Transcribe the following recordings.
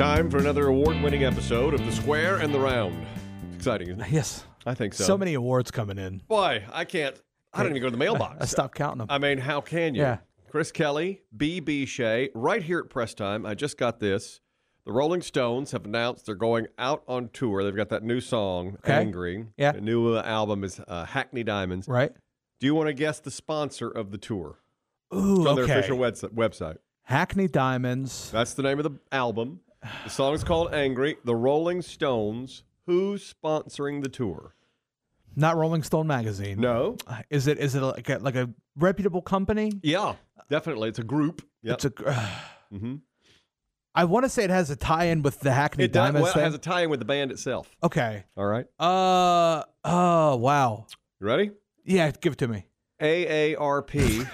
Time for another award-winning episode of The Square and the Round. It's exciting, isn't it? Yes. I think so. So many awards coming in. Boy, I don't even go to the mailbox. I stopped counting them. I mean, how can you? Yeah. Chris Kelly, B.B. Shea, right here at Press Time. I just got this. The Rolling Stones have announced they're going out on tour. They've got that new song, Okay. Angry. Yeah. The new album is Hackney Diamonds. Right? Do you want to guess the sponsor of the tour? Ooh, It's on their okay. official website. Hackney Diamonds. That's the name of the album. The song is called Angry. The Rolling Stones. Who's sponsoring the tour? Not Rolling Stone magazine. No. Is it like a reputable company? Yeah, definitely. It's a group. Yep. It's a. Mhm. I want to say it has a tie-in with the Hackney It does, Diamonds well, it thing. has a tie-in with the band itself. Okay. All right. Oh, wow. You ready? Yeah, give it to me. AARP.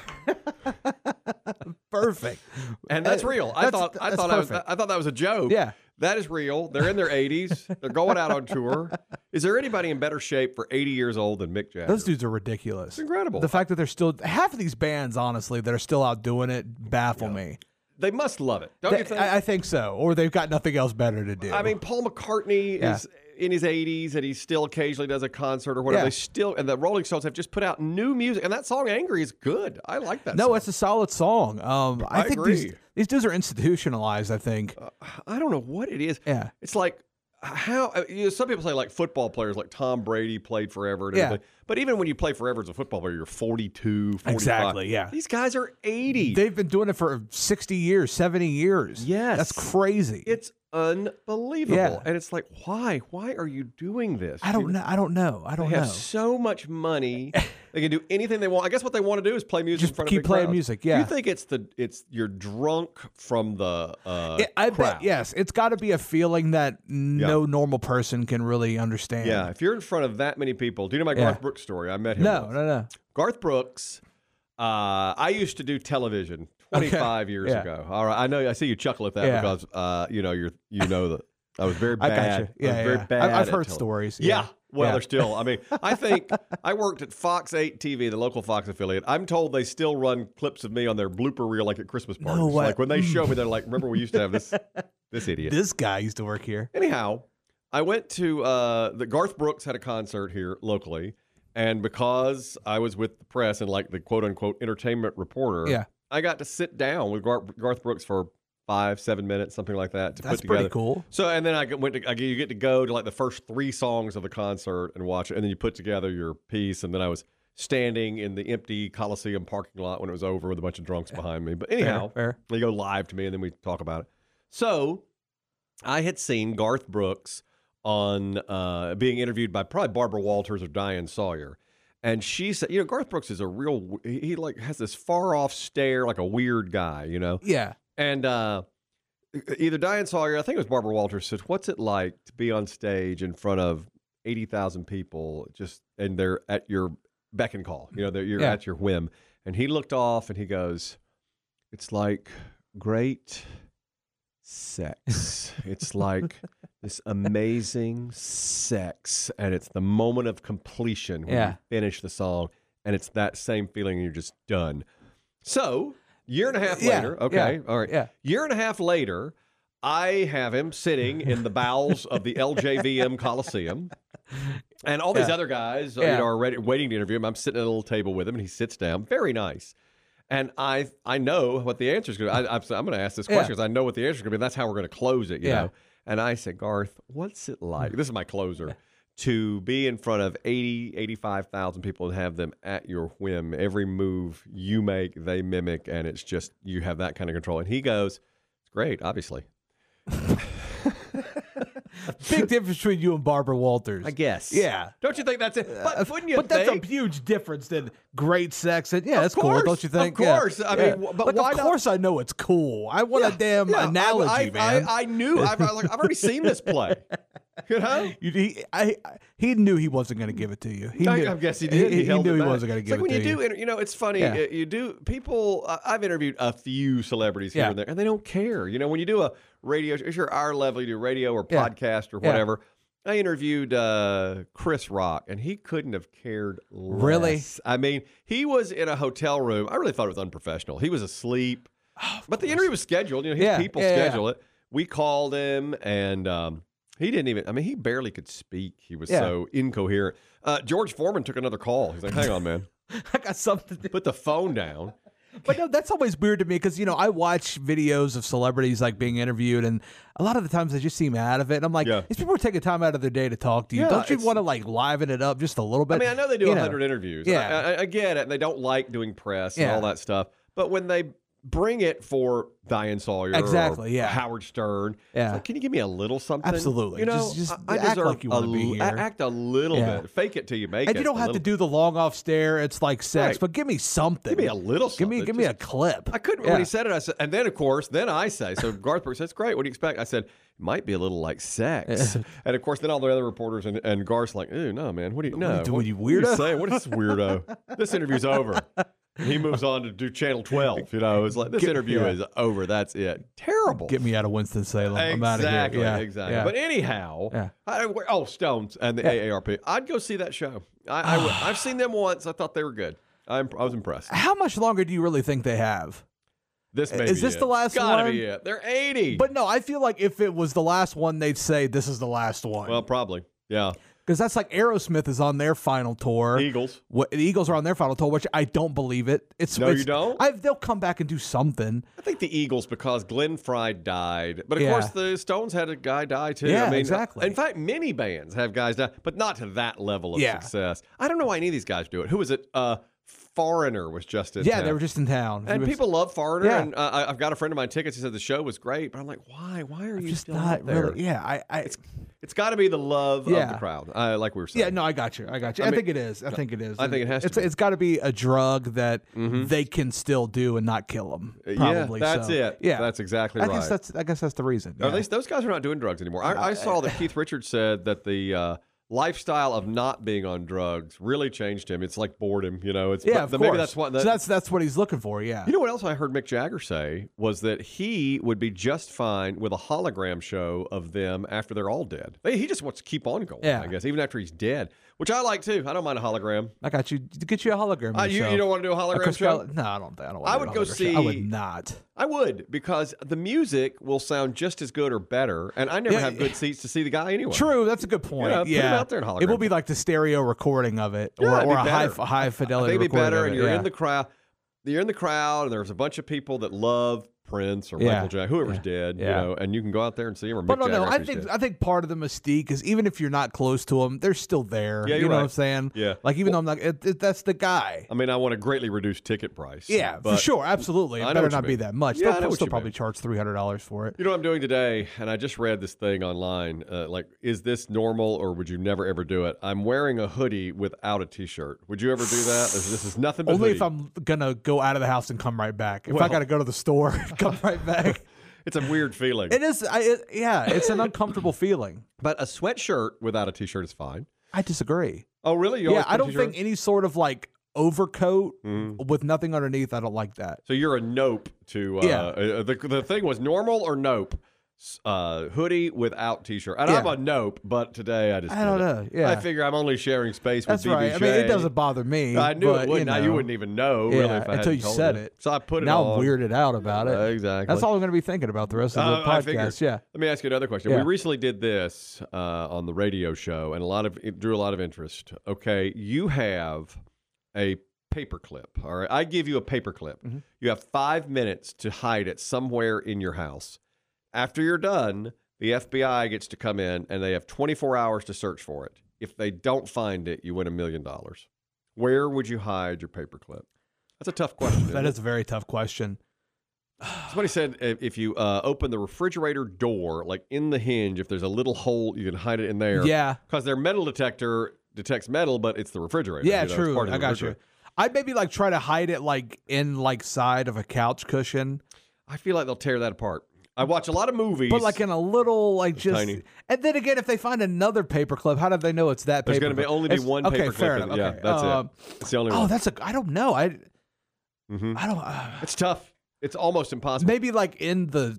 Perfect. And that's real. I thought perfect. that was a joke. Yeah. That is real. They're in their 80s. They're going out on tour. Is there anybody in better shape for 80 years old than Mick Jagger? Those dudes are ridiculous. It's incredible. The fact that they're still half of these bands, honestly, that are still out doing it, baffle me. They must love it. Don't you think? I think so. Or they've got nothing else better to do. I mean, Paul McCartney Yeah. is in his 80s and he still occasionally does a concert or whatever. Yeah. They still, and the Rolling Stones have just put out new music, and that song "Angry" is good. I like that. no, song. it's a solid song. I think agree. these dudes are institutionalized. I think. I don't know what it is. Yeah. It's like how some people say like football players like Tom Brady played forever and Yeah. everything. But even when you play forever as a football player, you're 42, 45. Exactly, yeah. These guys are 80. They've been doing it for 60 years, 70 years. Yes. That's crazy. It's unbelievable. Yeah. And it's like, why? Why are you doing this? I don't know. I don't know. I They don't have know. so much money. They can do anything they want. I guess what they want to do is play music Just in front of keep big playing crowds. music, Do yeah. you think it's you're drunk from the I crowd? bet, yes. It's got to be a feeling that no normal person can really understand. Yeah, if you're in front of that many people, do you know my Garth Brooks story? I met him. No, once. no. Garth Brooks. I used to do television 25 years Yeah. ago. All right, I know. I see you chuckle at that Yeah. because you know that I was very bad. I got you. Yeah, I was very yeah. bad. I've at heard television. stories. Yeah. Well, Yeah. they're still. I mean, I think I worked at Fox 8 TV, the local Fox affiliate. I'm told they still run clips of me on their blooper reel, like at Christmas parties. way. Like when they show me, they're like, "Remember, we used to have this idiot." This guy used to work here. Anyhow, I went to the Garth Brooks had a concert here locally, and because I was with the press and like the quote unquote entertainment reporter, Yeah. I got to sit down with Garth Brooks for 5-7 minutes, something like that, to That's put together. pretty cool. So, and then you get to go to like the first 3 songs of the concert and watch it, and then you put together your piece. And then I was standing in the empty Coliseum parking lot when it was over with a bunch of drunks behind me. But anyhow, Fair. they go live to me, and then we talk about it. So, I had seen Garth Brooks on being interviewed by probably Barbara Walters or Diane Sawyer. And she said, Garth Brooks is a real, he like has this far off stare, like a weird guy, Yeah. And either Diane Sawyer, I think it was Barbara Walters, said, "What's it like to be on stage in front of 80,000 people, and they're at your beck and call? You're Yeah. at your whim." And he looked off and he goes, "It's like great sex. It's like this amazing sex, and it's the moment of completion when Yeah. you finish the song, and it's that same feeling, and you're just done." So, year and a half Yeah, later, okay, yeah, all right. yeah. Year and a half later, I have him sitting in the bowels of the LJVM Coliseum, and all these Yeah. other guys Yeah. are waiting to interview him. I'm sitting at a little table with him, and he sits down. Very nice. And I know what the answer is going to be. I'm going to ask this question because I know what the answer is going to be. That's how we're going to close it, you know. And I said, "Garth, what's it like?" This is my closer. To be in front of 85,000 people and have them at your whim. Every move you make, they mimic, and it's just, you have that kind of control. And he goes, "It's great, obviously." Big difference between you and Barbara Walters. I guess. Yeah. Don't you think that's it? But wouldn't you But that's think? a huge difference than great sex. And Of that's cool, course, don't you think? of course. I mean, but like, why of not- course I know it's cool. I want a damn analogy, man. I knew. I've already seen this play. You know? He knew he wasn't going to give it to you. He knew, I guess he did. He held knew it he back. wasn't going to It's give like it when to you you. do, it's funny. Yeah. You do people. I've interviewed a few celebrities here Yeah. and there, and they don't care. When you do a radio, if you're our level, you do radio or podcast or whatever. I interviewed Chris Rock, and he couldn't have cared less. Really? I mean, he was in a hotel room. I really thought it was unprofessional. He was asleep, but the interview was scheduled. His people schedule it. we called him, and he didn't even. I mean, he barely could speak. He was so incoherent. George Foreman took another call. He's like, "Hang on, man, I got something to put the phone down." But no, that's always weird to me because, I watch videos of celebrities like being interviewed, and a lot of the times they just seem out of it. And I'm like, these people are taking time out of their day to talk to you. Don't you want to like liven it up just a little bit? I mean, I know they do 100 interviews. Yeah. I get it. And they don't like doing press and all that stuff. But when they bring it for Diane Sawyer or Howard Stern, it's like, can you give me a little something? Absolutely. Just I act like you want to be here. Act a little bit. Fake it till you make it. And you don't have to do the long off stare. It's like sex, but give me something. Give me a little something. Give me a clip. I couldn't, when he said it, I said, and then of course, I say, so Garth Brooks says, great, what do you expect? I said, might be a little like sex. And of course, then all the other reporters and Garth's like, ooh, no, man, what do you know? What are you, weirdo? What are you saying? What is this weirdo? This interview's over. He moves on to do Channel 12. It's like, this interview is over. That's it. Terrible. Get me out of Winston-Salem. I'm out of here. Yeah, exactly. Yeah. But anyhow, Stones and the AARP. I'd go see that show. I've seen them once. I thought they were good. I was impressed. How much longer do you really think they have? Is this the last one? Gotta be it. They're 80. But no, I feel like if it was the last one, they'd say this is the last one. Well, probably. Yeah. Because that's like Aerosmith is on their final tour. Eagles. The Eagles are on their final tour, which I don't believe it. You don't? They'll come back and do something. I think the Eagles, because Glenn Frey died. But of course, the Stones had a guy die too. Yeah, exactly. In fact, many bands have guys die, but not to that level of success. I don't know why any of these guys do it. Who was it? Foreigner was just in town. Yeah, they were just in town. And people love Foreigner. Yeah. And I've got a friend of mine tickets. He said the show was great. But I'm like, why? Why are you just still not out there? Really? Yeah, it's got to be the love of the crowd, like we were saying. Yeah, no, I got you. I think it is. I think it is. I think it has to be. It's got to be a drug that they can still do and not kill them. Probably. Yeah, that's it. Yeah, that's exactly right. I guess that's the reason. Or at least those guys are not doing drugs anymore. I saw that Keith Richards said that the lifestyle of not being on drugs really changed him. It's like boredom, of course. Maybe that's what. That's what he's looking for. Yeah. You know what else I heard Mick Jagger say was that he would be just fine with a hologram show of them after they're all dead. He just wants to keep on going. I guess even after he's dead, which I like too. I don't mind a hologram. I got you. Get you a hologram. You don't want to do a hologram show? No, I don't. I would go see. I would not. I would, because the music will sound just as good or better, and I never have good seats to see the guy anyway. True, that's a good point. Put it out there in hologram. It will be like the stereo recording of it, or a high fidelity. I think it'd be better, and you're in the crowd. You're in the crowd, and there's a bunch of people that love Prince or Michael Jackson, whoever's dead, and you can go out there and see him. Or Mick Jagger, I think part of the mystique is even if you're not close to them, they're still there. Yeah, you know what I'm saying? Yeah. Like even though I'm not, that's the guy. I mean, I want a greatly reduced ticket price. Yeah, for sure, absolutely. It better not be that much. Yeah, they'll still probably charge $300 for it. You know what I'm doing today? And I just read this thing online. Is this normal, or would you never ever do it? I'm wearing a hoodie without a t-shirt. Would you ever do that? This is nothing but only hoodie. If I'm gonna go out of the house and come right back. If I got to go to the store, come right back. It's a weird feeling. It is. It's an uncomfortable feeling. But a sweatshirt without a t-shirt is fine. I disagree. Oh, really? I don't think any sort of like overcoat with nothing underneath. I don't like that. So you're a nope to. The thing was normal or nope. Hoodie without t-shirt. And I'm a nope, but today I don't know. Yeah. I figure I'm only sharing space with That's right. I mean, it doesn't bother me. I knew it wouldn't. You wouldn't even know really if I until you said it. So I put it now on. I'm weirded out about it. Exactly. That's all I'm going to be thinking about the rest of the podcast. Yeah. Let me ask you another question. We recently did this on the radio show, and it drew a lot of interest. Okay, you have a paperclip. All right, I give you a paperclip. Mm-hmm. You have 5 minutes to hide it somewhere in your house. After you're done, the FBI gets to come in, and they have 24 hours to search for it. If they don't find it, you win $1 million. Where would you hide your paperclip? That's a tough question. That is a very tough question. Somebody said if you open the refrigerator door, like in the hinge, if there's a little hole, you can hide it in there. Yeah. Because their metal detector detects metal, but it's the refrigerator. Yeah, true. I got you. I'd maybe like try to hide it like in like side of a couch cushion. I feel like they'll tear that apart. I watch a lot of movies. But like in a little, like just... Tiny. And then again, if they find another paperclip, how do they know it's that paperclip? There's going to only be one paperclip. Fair enough. Yeah, that's it. It's the only one. I don't know. I don't... it's tough. It's almost impossible. Maybe like in the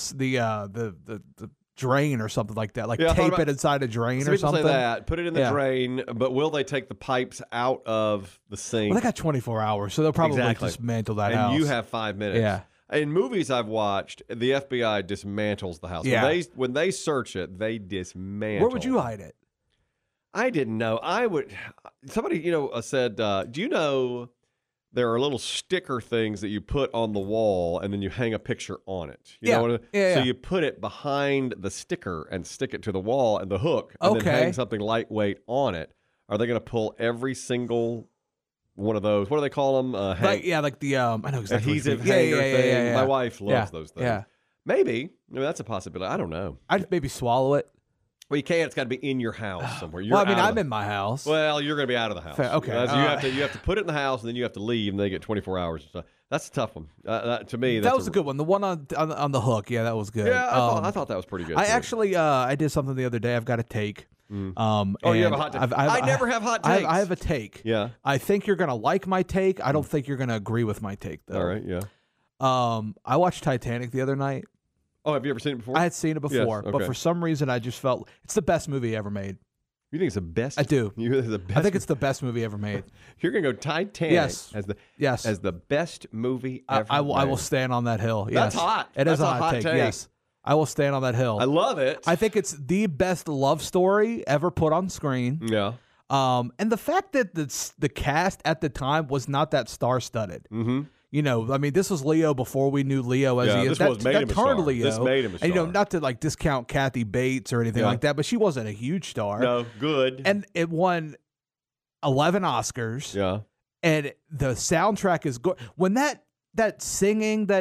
drain or something like that. Like tape it inside a drain or something. Say that. Put it in the drain, but will they take the pipes out of the sink? Well, they got 24 hours, so they'll probably dismantle that house. And you have 5 minutes. Yeah. In movies I've watched, the FBI dismantles the house. Yeah. When they search it, they dismantle. Where would you hide it? I didn't know. Somebody, said, do you know there are little sticker things that you put on the wall and then you hang a picture on it? So you put it behind the sticker and stick it to the wall and the hook and then hang something lightweight on it. Are they going to pull every single one of those? What do they call them? Like the I know exactly. Adhesive hanger thing. Yeah. My wife loves those things. Yeah. Maybe that's a possibility. I don't know. I'd maybe swallow it. Well, you can't. It's got to be in your house somewhere. I'm in my house. Well, you're going to be out of the house. Okay. You have to put it in the house, and then you have to leave, and they get 24 hours. So that's a tough one. To me, that was a good one. The one on the hook. Yeah, that was good. Yeah, I thought that was pretty good. I did something the other day. I've got a take. You have a hot take. I never have hot takes. I have a take. Yeah. I think you're going to like my take. I don't think you're going to agree with my take, though. All right, yeah. I watched Titanic the other night. Oh, have you ever seen it before? I had seen it before, but for some reason I just felt it's the best movie ever made. You think it's the best? I do. I think it's the best movie ever made. You're going to go Titanic as the best movie ever I will stand on that hill. Yes. That's hot. It is a hot take. Yes. I will stand on that hill. I love it. I think it's the best love story ever put on screen. Yeah. And the fact that the cast at the time was not that star-studded. Mm-hmm. This was Leo before we knew Leo as he is. This made him a star. Leo. This made him a star. And, not to discount Kathy Bates or anything like that, but she wasn't a huge star. No, good. And it won 11 Oscars. Yeah. And the soundtrack is good. When that singing, that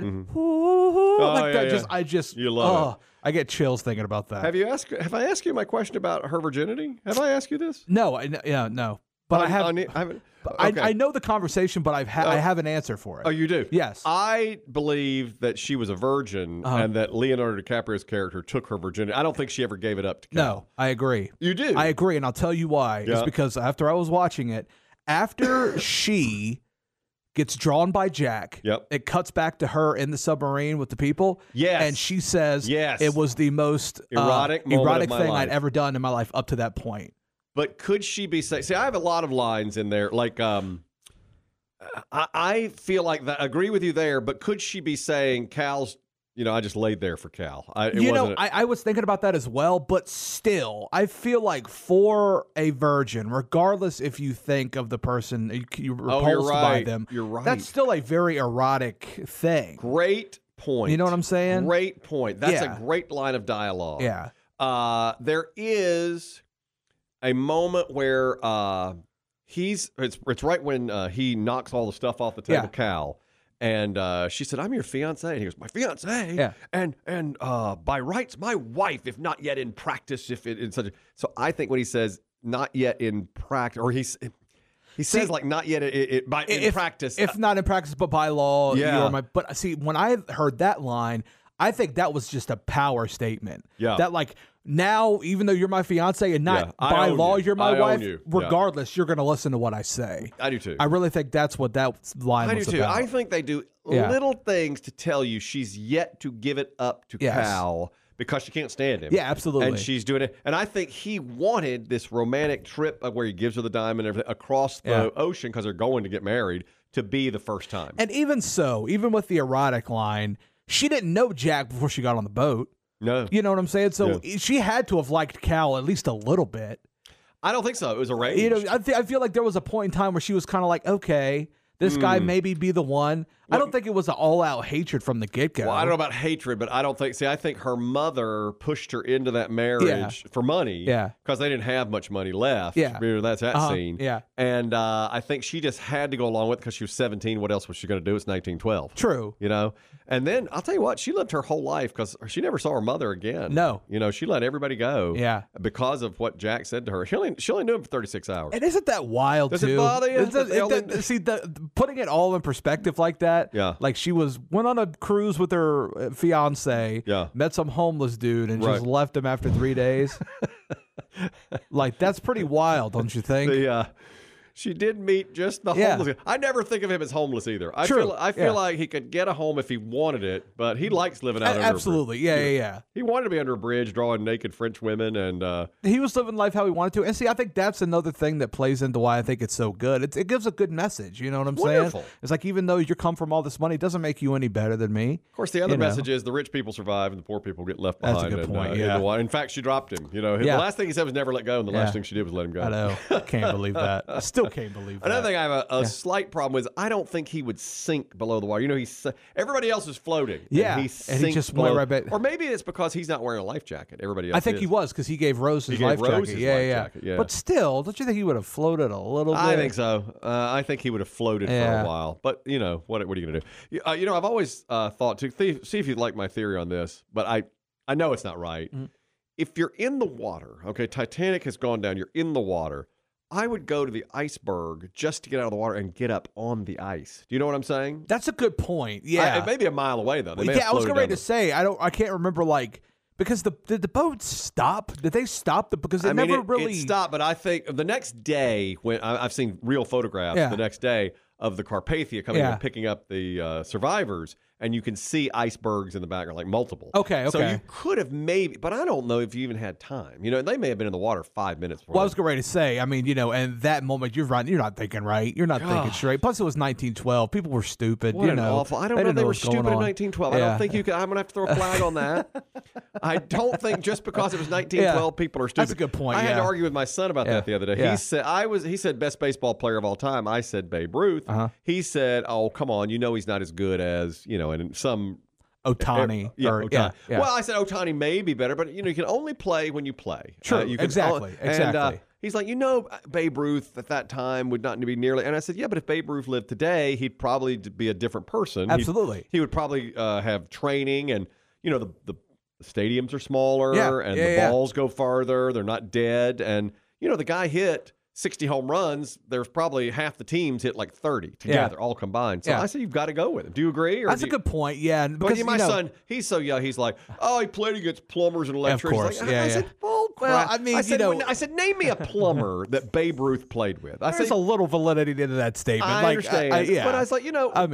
you love it. I get chills thinking about that. Have I asked you my question about her virginity? Have I asked you this? No, no. But I haven't. I know the conversation, but I have an answer for it. Oh, you do? Yes. I believe that she was a virgin and that Leonardo DiCaprio's character took her virginity. I don't think she ever gave it up to Cal. No, I agree. You do? I agree, and I'll tell you why. Yeah. It's because after I was watching it, after she gets drawn by Jack, it cuts back to her in the submarine with the people. Yes. And she says, it was the most erotic thing life. I'd ever done in my life up to that point. But could she be saying? See, I have a lot of lines in there. Like, I feel like that. I agree with you there. But could she be saying, "Cal's"? I just laid there for Cal. I was thinking about that as well. But still, I feel like for a virgin, regardless if you think of the person you're repulsed by them, you're right. That's still a very erotic thing. Great point. You know what I'm saying? Great point. That's a great line of dialogue. Yeah. There is a moment where it's right when he knocks all the stuff off the table, Cal, and she said, "I'm your fiance," and he goes, "My fiance, and by rights, my wife, if not yet in practice, if it in such." So I think when he says "not yet in practice," or he says like "not yet in practice," if not in practice, but by law, yeah. But see, when I heard that line, I think that was just a power statement. Yeah. That now, even though you're my fiance and not by law, you're my wife, regardless, you're going to listen to what I say. I do too. I really think that's what that line was about. I think they do little things to tell you she's yet to give it up to Cal because she can't stand him. Yeah, absolutely. And she's doing it. And I think he wanted this romantic trip where he gives her the diamond and everything across the ocean because they're going to get married to be the first time. And even with the erotic line, she didn't know Jack before she got on the boat. No. You know what I'm saying? So she had to have liked Cal at least a little bit. I don't think so. It was arranged. I feel like there was a point in time where she was kind of like, okay, this guy maybe be the one. I don't think it was an all-out hatred from the get-go. Well, I don't know about hatred, but I think her mother pushed her into that marriage for money. Yeah. Because they didn't have much money left. Yeah. Remember, that's that scene. Yeah. And I think she just had to go along with it because she was 17. What else was she going to do? It's 1912. True. And then I'll tell you what, she lived her whole life because she never saw her mother again. No. She let everybody go. Yeah. Because of what Jack said to her. She only knew him for 36 hours. And isn't that wild, too? Does it bother you? See, putting it all in perspective like that, like she went on a cruise with her fiance, met some homeless dude, and just left him after 3 days. Like, that's pretty wild, don't you think? She did meet just the homeless. I never think of him as homeless either. I feel like he could get a home if he wanted it, but he likes living out under absolutely. a bridge. Yeah. He wanted to be under a bridge drawing naked French women, and he was living life how he wanted to. And see, I think that's another thing that plays into why I think it's so good. It gives a good message. You know what I'm saying? It's like, even though you come from all this money, it doesn't make you any better than me. Of course, the other message is the rich people survive and the poor people get left behind. That's a good point. In fact, she dropped him. The last thing he said was never let go, and the last thing she did was let him go. I know. Can't believe that. I still can't believe that. Another thing I have a slight problem with, I don't think he would sink below the water. Everybody else is floating. Yeah. And he just went right back. Or maybe it's because he's not wearing a life jacket. Everybody else I think he was, because he gave Rose his life jacket. Yeah. But still, don't you think he would have floated a little bit? I think so. I think he would have floated for a while. But, what are you going to do? I've always thought, to see if you like my theory on this, but I know it's not right. Mm-hmm. If you're in the water, okay, Titanic has gone down, you're in the water, I would go to the iceberg just to get out of the water and get up on the ice. Do you know what I'm saying? That's a good point. Yeah. It may be a mile away, though. I was ready to say, I can't remember, because did the boat stop? Did they stop? Because it never really... It stopped, but I think the next day, when I've seen real photographs the next day of the Carpathia coming and picking up the survivors, and you can see icebergs in the background, like multiple. Okay. So you could have maybe, but I don't know if you even had time. They may have been in the water 5 minutes before. Well, I was ready to say, and that moment, you're not thinking right. You're not thinking straight. Plus, it was 1912. People were stupid. What an awful. I don't know if they were stupid in 1912. Yeah. I don't think you could. I'm going to have to throw a flag on that. I don't think just because it was 1912, people are stupid. That's a good point. I had to argue with my son about that the other day. Yeah. He said best baseball player of all time. I said Babe Ruth. Uh-huh. He said, oh, come on, he's not as good as, and some Ohtani. Ohtani. Yeah. Well, I said Ohtani may be better, but you can only play when you play. True. Exactly. And he's like, Babe Ruth at that time would not be nearly. And I said, yeah, but if Babe Ruth lived today, he'd probably be a different person. Absolutely. He would probably have training, and the stadiums are smaller, and the balls go farther. They're not dead, and the guy hit 60 home runs, there's probably half the teams hit like 30 together, all combined. So I said, you've got to go with him. Do you agree? That's a good point, yeah. Because my son, he's so young, he's like, he played against plumbers and electricians. Of course, I said, bull crap. Well, I mean, I said, name me a plumber that Babe Ruth played with. There's a little validity to that statement. I understand. But I was like,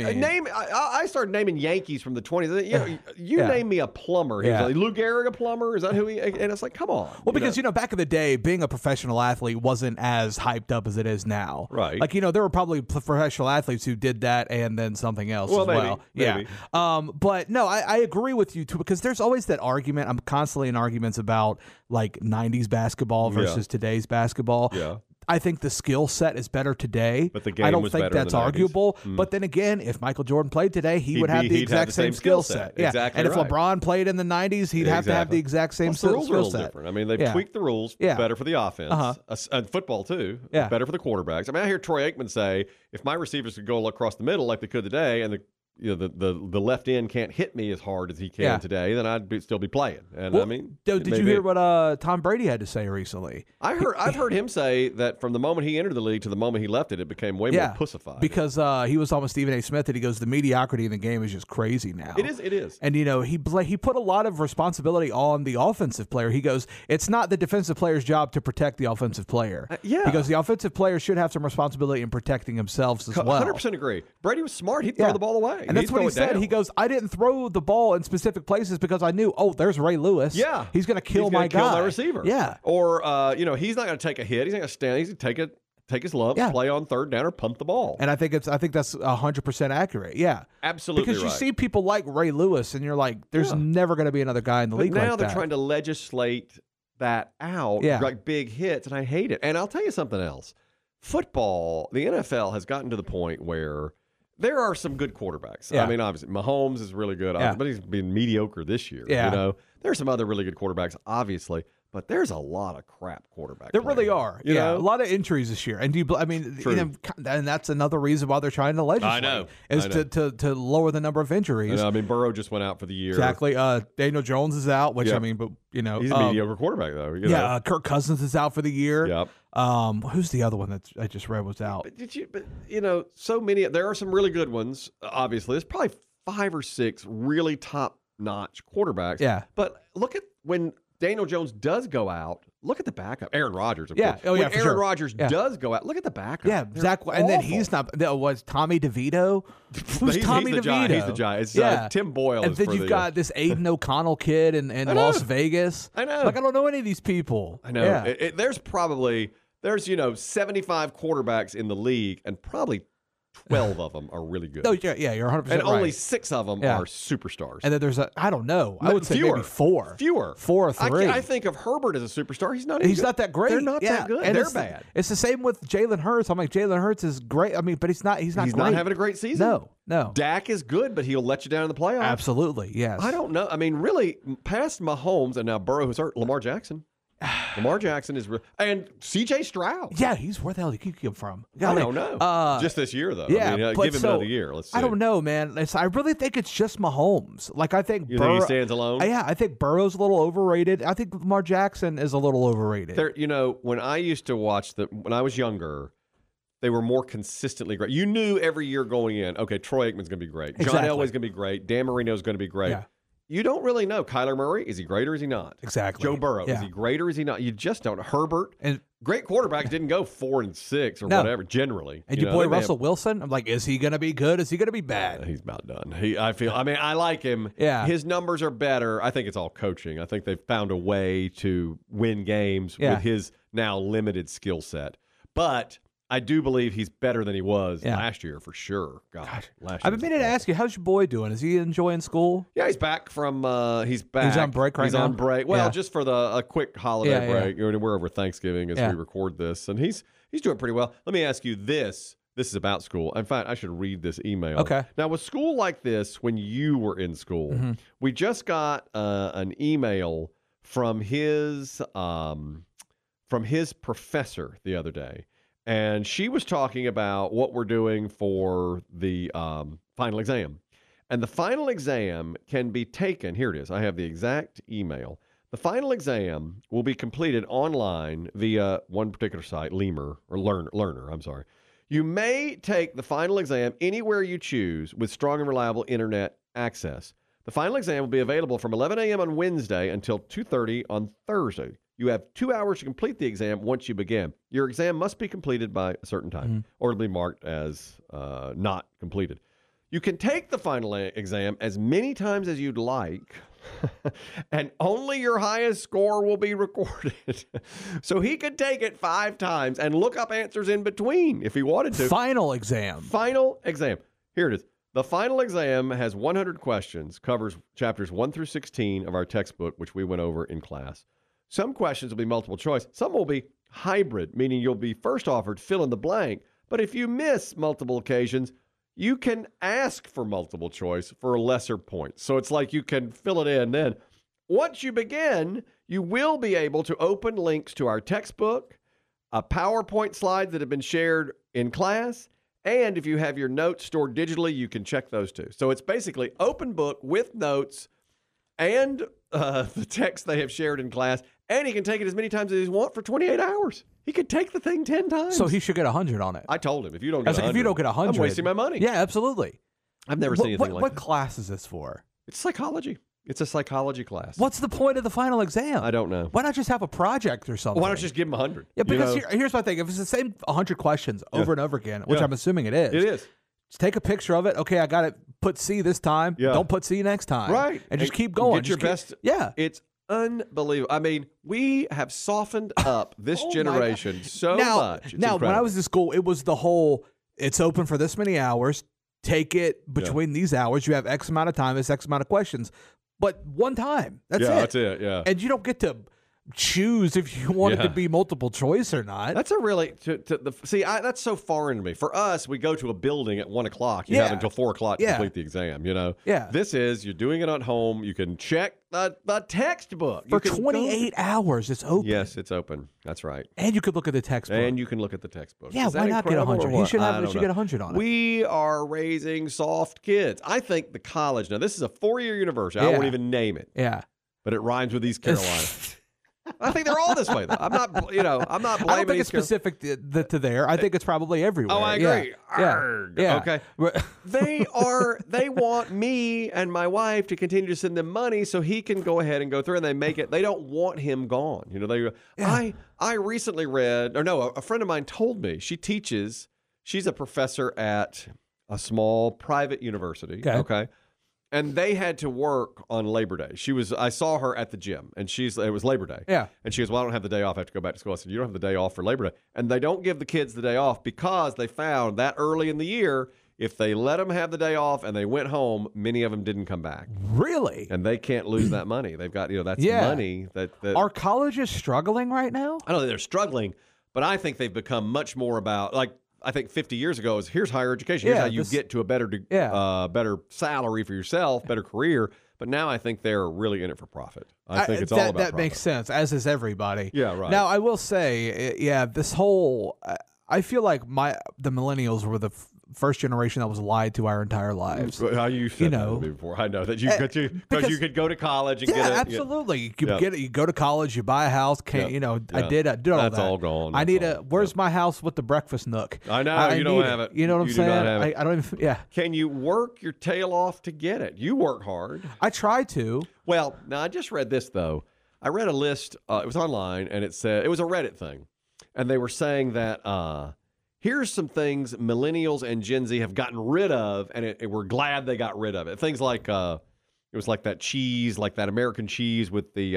I started naming Yankees from the 20s. Name me a plumber. He was like, Lou Gehrig a plumber? Is that who he... And it's like, come on. Well, because, back in the day, being a professional athlete wasn't as hyped up as it is now. Right. Like, there were probably professional athletes who did that and then something else as well. Maybe. Yeah. But no, I agree with you too, because there's always that argument. I'm constantly in arguments about like 90s basketball versus today's basketball. Yeah. I think the skill set is better today. But the game I don't was think better that's in the 90s. Arguable. But then again, if Michael Jordan played today, he would have the exact same skill set. Yeah. Exactly. And if LeBron played in the 90s, he'd have to have the exact same skill set. The rules are a little different. I mean, they've tweaked the rules better for the offense. And football, too. Better for the quarterbacks. I mean, I hear Troy Aikman say, if my receivers could go across the middle like they could today, and the left end can't hit me as hard as he can today, then I'd still be playing. And did you hear what Tom Brady had to say recently? I've heard him say that from the moment he entered the league to the moment he left it became way more pussified. Because he was almost Stephen A. Smith, and he goes, the mediocrity in the game is just crazy now. It is. And he put a lot of responsibility on the offensive player. He goes, it's not the defensive player's job to protect the offensive player. Because the offensive player should have some responsibility in protecting themselves as well. 100% agree. Brady was smart. He'd throw the ball away. And that's what he said. He goes, I didn't throw the ball in specific places because I knew, there's Ray Lewis. Yeah. He's going to kill my guy. Kill my receiver. Yeah. Or, he's not going to take a hit. He's not going to stand. He's going to take his lumps, play on third down, or punt the ball. And I think that's 100% accurate. Yeah. Absolutely because you see people like Ray Lewis, and you're like, there's never going to be another guy in the league like that. Now they're trying to legislate that out, like big hits, and I hate it. And I'll tell you something else. Football, the NFL has gotten to the point where there are some good quarterbacks. I mean, obviously, Mahomes is really good, but he's been mediocre this year. There are some other really good quarterbacks, obviously, but there's a lot of crap quarterbacks. There really are. You know? A lot of injuries this year. And and that's another reson why they're trying to legislate. I know. Is to lower the number of injuries. I mean, Burrow just went out for the year. Exactly. Daniel Jones is out, which he's a mediocre quarterback though. Kirk Cousins is out for the year. Yep. Who's the other one that I just read was out? But so many. There are some really good ones. Obviously, there's probably 5 or 6 really top-notch quarterbacks. Yeah. But look at when Daniel Jones does go out, look at the backup. Aaron Rodgers, of yeah. course. Oh, yeah, when Aaron Rodgers does go out, look at the backup. Yeah, Zach. And then he's not. That was Tommy DeVito. Who's Tommy DeVito? He's the giant. It's Tim Boyle. And then you've got this Aiden O'Connell kid in Las Vegas. I know. Like, I don't know any of these people. I know. Yeah. There's 75 quarterbacks in the league, and probably 12 of them are really good. Oh, yeah, you're 100% and right. only 6 of them are superstars. And then there's I don't know. I would say maybe 4. Fewer. 4 or 3. I think of Herbert as a superstar. He's not that great. They're not that good. And they're bad. It's the same with Jalen Hurts. I'm like, Jalen Hurts is great. I mean, but he's not great. He's not having a great season. No. Dak is good, but he'll let you down in the playoffs. Absolutely, yes. I don't know. I mean, really, past Mahomes and now Burrow, who's hurt, Lamar Jackson. Lamar Jackson is and C.J. Stroud. Yeah, where the hell did he come from? I don't know. Just this year, though. Yeah, I mean, give him another year. Let's see. I don't know, man. I really think it's just Mahomes. Like, I think you think he stands alone? Yeah, I think Burrow's a little overrated. I think Lamar Jackson is a little overrated. When I used to watch when I was younger, they were more consistently great. You knew every year going in, okay, Troy Aikman's going to be great. Exactly. John Elway's going to be great. Dan Marino's going to be great. Yeah. You don't really know. Kyler Murray, is he great or is he not? Exactly. Joe Burrow, is he great or is he not? You just don't. Herbert, and great quarterbacks didn't go 4 and 6 or whatever, generally. And your boy Russell Wilson, I'm like, is he going to be good? Is he going to be bad? He's about done. I like him. Yeah. His numbers are better. I think it's all coaching. I think they've found a way to win games with his now limited skill set. But I do believe he's better than he was last year for sure. Gosh, last year. I've been meaning to ask you, how's your boy doing? Is he enjoying school? Yeah, he's back from. He's on break right now. He's on break. Well, just for a quick holiday break. We're over Thanksgiving as we record this, and he's doing pretty well. Let me ask you this. This is about school. In fact, I should read this email. Okay. Now, with school like this, when you were in school, we just got an email from his professor the other day. And she was talking about what we're doing for the final exam. And the final exam can be taken. Here it is. I have the exact email. The final exam will be completed online via one particular site, Lemur, or Learner, I'm sorry. You may take the final exam anywhere you choose with strong and reliable internet access. The final exam will be available from 11 a.m. on Wednesday until 2:30 on Thursday. You have 2 hours to complete the exam once you begin. Your exam must be completed by a certain time, or it'll be marked as not completed. You can take the final exam as many times as you'd like, and only your highest score will be recorded. So he could take it 5 times and look up answers in between if he wanted to. Final exam. Final exam. Here it is. The final exam has 100 questions, covers chapters 1 through 16 of our textbook, which we went over in class. Some questions will be multiple choice. Some will be hybrid, meaning you'll be first offered fill in the blank. But if you miss multiple occasions, you can ask for multiple choice for lesser points. So it's like you can fill it in then. Once you begin, you will be able to open links to our textbook, a PowerPoint slide that have been shared in class, and if you have your notes stored digitally, you can check those too. So it's basically open book with notes and the text they have shared in class. And he can take it as many times as he wants for 28 hours. He could take the thing 10 times. So he should get 100 on it. I told him, if you don't get 100, if you don't get 100, I'm wasting my money. Yeah, absolutely. I've never seen anything like that. What class is this for? It's psychology. It's a psychology class. What's the point of the final exam? I don't know. Why not just have a project or something? Why not just give him 100? Yeah, because here's my thing. If it's the same 100 questions over and over again, which I'm assuming it is. It is. Just take a picture of it. Okay, I got it. Put C this time. Yeah. Don't put C next time. Right. And just keep going. Get your best. Yeah. It's unbelievable. I mean, we have softened up this generation so much. It's incredible. When I was in school, it was the whole, it's open for this many hours. Take it between these hours. You have X amount of time. It's X amount of questions. But one time. That's it. Yeah, that's it. Yeah. And you don't get to choose if you want it to be multiple choice or not. That's a really that's so foreign to me. For us, we go to a building at 1 o'clock. You have until 4 o'clock to complete the exam. Yeah. This is you're doing it at home. You can check the textbook for 28 hours. It's open. Yes, it's open. That's right. And you could look at the textbook. Yeah, why not get 100? He should get 100 on it. We are raising soft kids. I think the college now. This is a 4-year university. I won't even name it. Yeah, but it rhymes with East Carolina. I think they're all this way, though. I'm not blaming. I don't think it's specific to there. I think it's probably everywhere. Oh, I agree. Yeah. Okay. They want me and my wife to continue to send them money so he can go ahead and go through, and they make it. They don't want him gone. I recently read, a friend of mine told me she's a professor at a small private university. Okay. And they had to work on Labor Day. I saw her at the gym, and it was Labor Day. Yeah. And she goes, well, I don't have the day off. I have to go back to school. I said, you don't have the day off for Labor Day. And they don't give the kids the day off because they found that early in the year, if they let them have the day off and they went home, many of them didn't come back. Really? And they can't lose that money. They've got, that's money that. Are colleges struggling right now? I don't think they're struggling, but I think they've become much more about, I think 50 years ago is here's higher education. Here's how you get to a better salary for yourself, better career. But now I think they're really in it for profit. I think it's all about that profit. makes sense, as is everybody. Yeah, right. Now I will say, this whole I feel like the millennials were the first generation that was lied to our entire lives. How you said that to me before. I know that because you could go to college and get it. Absolutely. You go to college, you buy a house. I did all that. That's all gone. Where's my house with the breakfast nook? I know you don't have it. You know what I'm saying? I don't even. Yeah. Can you work your tail off to get it? You work hard. I try to. Well, now I just read this though. I read a list. It was online, and it said it was a Reddit thing, and they were saying that. Here's some things millennials and Gen Z have gotten rid of, and we're glad they got rid of it. Things like it was like that cheese, like that American cheese with the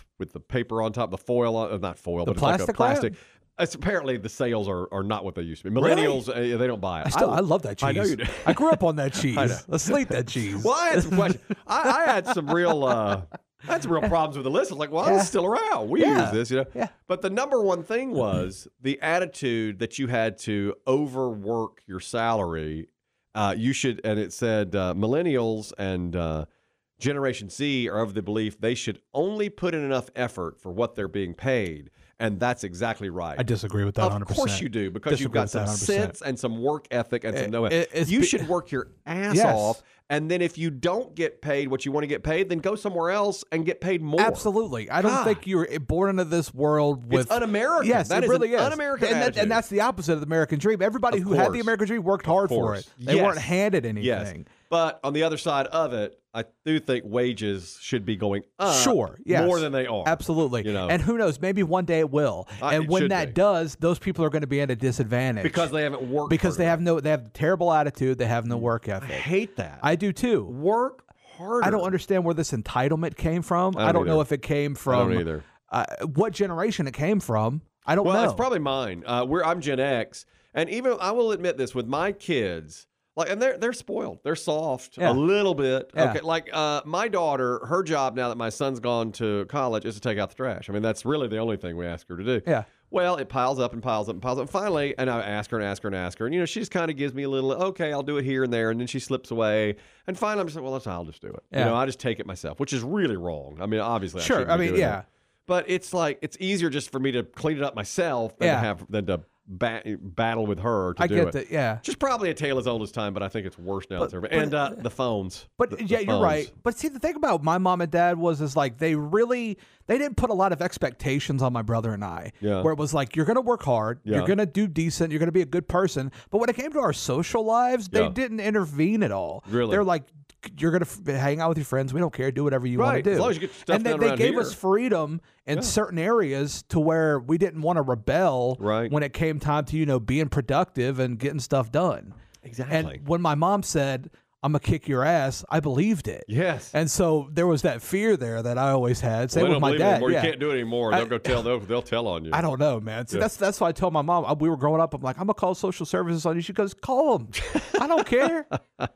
paper on top, the foil, not foil, but plastic, it's like a plastic. It's apparently the sales are not what they used to be. Millennials, they don't buy it. I love that cheese. I know you do. I grew up on that cheese. Let's eat that cheese. Well, I had some questions. I had some real. That's real problems with the list. I was like, well, it's still around. We use this, Yeah. But the number one thing was the attitude that you had to overwork your salary. You should, and it said millennials and Generation Z are of the belief they should only put in enough effort for what they're being paid. And that's exactly right. I disagree with that 100%. Of course you do, because you've got some sense and some work ethic and some know-how. You should work your ass off. And then if you don't get paid what you want to get paid, then go somewhere else and get paid more. Absolutely. I don't think you're born into this world with... It's un-American. Yes, that it really is. Un-American attitude. And that's the opposite of the American dream. Everybody who had the American dream worked hard for it. They weren't handed anything. Yes. But on the other side of it, I do think wages should be going up more than they are. Absolutely. And who knows, maybe one day it will. And when that does, those people are going to be at a disadvantage. Because they haven't worked Because they have terrible attitude, they have no work ethic. I hate that. I do too. Work harder. I don't understand where this entitlement came from. I don't know if it came from... I don't either. What generation it came from. I don't know. Well, it's probably mine. I'm Gen X. And even, I will admit this, with my kids... and they're spoiled. They're soft a little bit. Yeah. Okay, like my daughter, her job now that my son's gone to college is to take out the trash. I mean, that's really the only thing we ask her to do. Yeah. Well, it piles up and piles up and piles up. And finally, and I ask her and ask her and ask her, and she just kind of gives me a little, okay, I'll do it here and there, and then she slips away. And finally, I'm just like, well, I'll just do it. Yeah. I just take it myself, which is really wrong. I mean, obviously, sure. I mean, yeah. But it's like it's easier just for me to clean it up myself than to battle with her to do it. I get that, yeah. Just probably a tale as old as time, but I think it's worse now. And the phones. But you're right. But see, the thing about my mom and dad was like they didn't put a lot of expectations on my brother and I. Yeah. Where it was like, you're going to work hard, you're going to do decent, you're going to be a good person. But when it came to our social lives, they didn't intervene at all. Really? They're like, you're going to hang out with your friends. We don't care. Do whatever you want to do. As long as you get stuff and done they around gave here. us freedom in certain areas to where we didn't want to rebel when it came time to, being productive and getting stuff done. Exactly. And when my mom said, I'm going to kick your ass, I believed it. Yes. And so there was that fear there that I always had. Same with my dad. You can't do it anymore. They'll tell on you. I don't know, man. See, that's why I told my mom, we were growing up, I'm like, I'm going to call social services on you. She goes, call them. I don't care.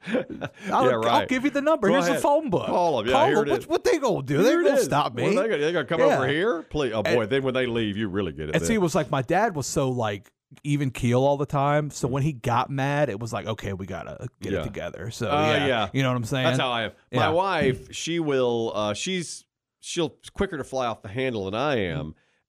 I'll give you the number. Here's the phone book. Call them. Call them. What they going to do? They're going to stop me. They're going to come over here? Please. Oh, boy. Then when they leave, you really get it. And see, it was like my dad was so like, even keel all the time. So when he got mad, it was like, okay, we gotta get it together. So you know what I'm saying? That's how I am. My wife, she'll quicker to fly off the handle than I am.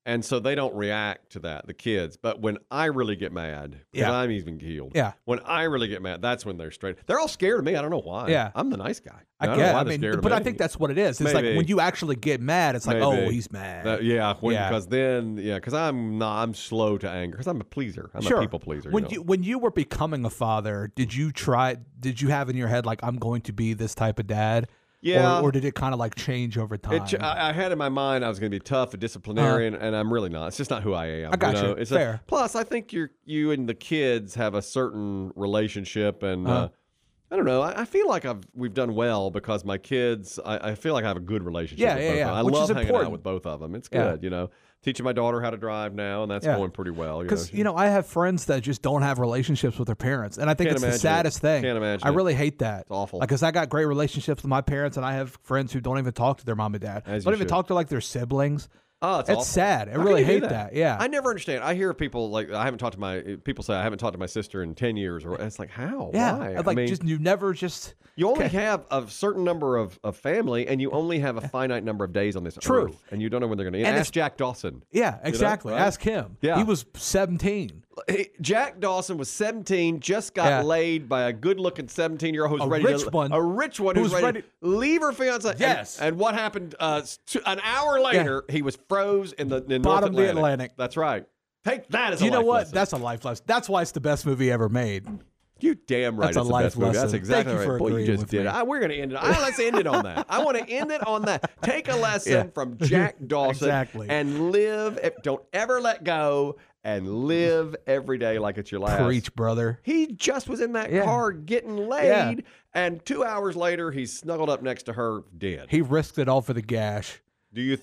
And so they don't react to that, the kids. But when I really get mad, because I'm even keeled, when I really get mad, that's when they're straight. They're all scared of me. I don't know why. Yeah. I'm the nice guy. I get it. But I think that's what it is. It's like when you actually get mad, it's like, oh, he's mad. Because I'm slow to anger because I'm a pleaser. I'm a people pleaser. When you were becoming a father, did you have in your head, like, I'm going to be this type of dad? Yeah. Or did it kind of like change over time? I had in my mind I was going to be tough, a disciplinarian, and I'm really not. It's just not who I am. I got you. It's fair. Plus, I think you and the kids have a certain relationship, and I don't know. I feel like we've done well because my kids. I feel like I have a good relationship. with both of them. I love hanging out with both of them. It's good, Teaching my daughter how to drive now, and that's going pretty well. Because I have friends that just don't have relationships with their parents, and I think it's the saddest thing. Can't imagine. I really hate that. It's awful. Because I got great relationships with my parents, and I have friends who don't even talk to their mom and dad. Don't even talk to like their siblings. Oh, it's sad. I really hate that. Yeah, I never understand. I hear people like people say I haven't talked to my sister in 10 years, or it's like how? Yeah, why? Like you only have a certain number of family, and you only have a finite number of days on this earth, and you don't know when they're going to end. Ask Jack Dawson. Yeah, exactly. Right? Ask him. Yeah, he was 17. Jack Dawson was 17, just got laid by a good-looking 17-year-old who's ready a rich one who's ready to leave her fiance. Yes. And what happened an hour later, he was froze in the bottom North of the Atlantic. That's right. Take that as a life lesson. You know what? That's a life lesson. That's why it's the best movie ever made. You damn right. That's a life lesson. That's exactly right. Boy, you just did it. We're going to end it. Let's end it on that. I want to end it on that. Take a lesson from Jack Dawson and live. Don't ever let go and live every day like it's your last. Preach, brother. He just was in that car getting laid, and 2 hours later, he's snuggled up next to her dead. He risked it all for the gash. Do you?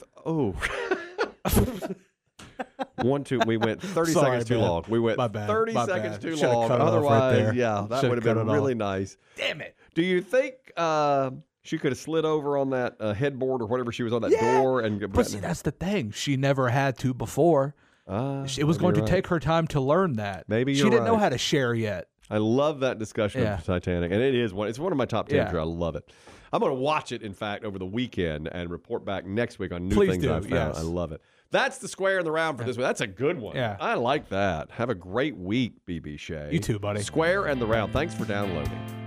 1, 2. We went 30 seconds too long. We went 30 seconds too long. Otherwise, that would have been really nice. Damn it. Do you think she could have slid over on that headboard or whatever she was on that door? But see, that's the thing. She never had to before. It was going to take her time to learn that. Maybe she didn't know how to share yet. I love that discussion of Titanic, and it's one of my top 10. I love it. I'm going to watch it, in fact, over the weekend and report back next week on new things I found. Yes. I love it. That's the square and the round for this week. That's a good one. Yeah. I like that. Have a great week, BB Shea. You too, buddy. Square and the round. Thanks for downloading.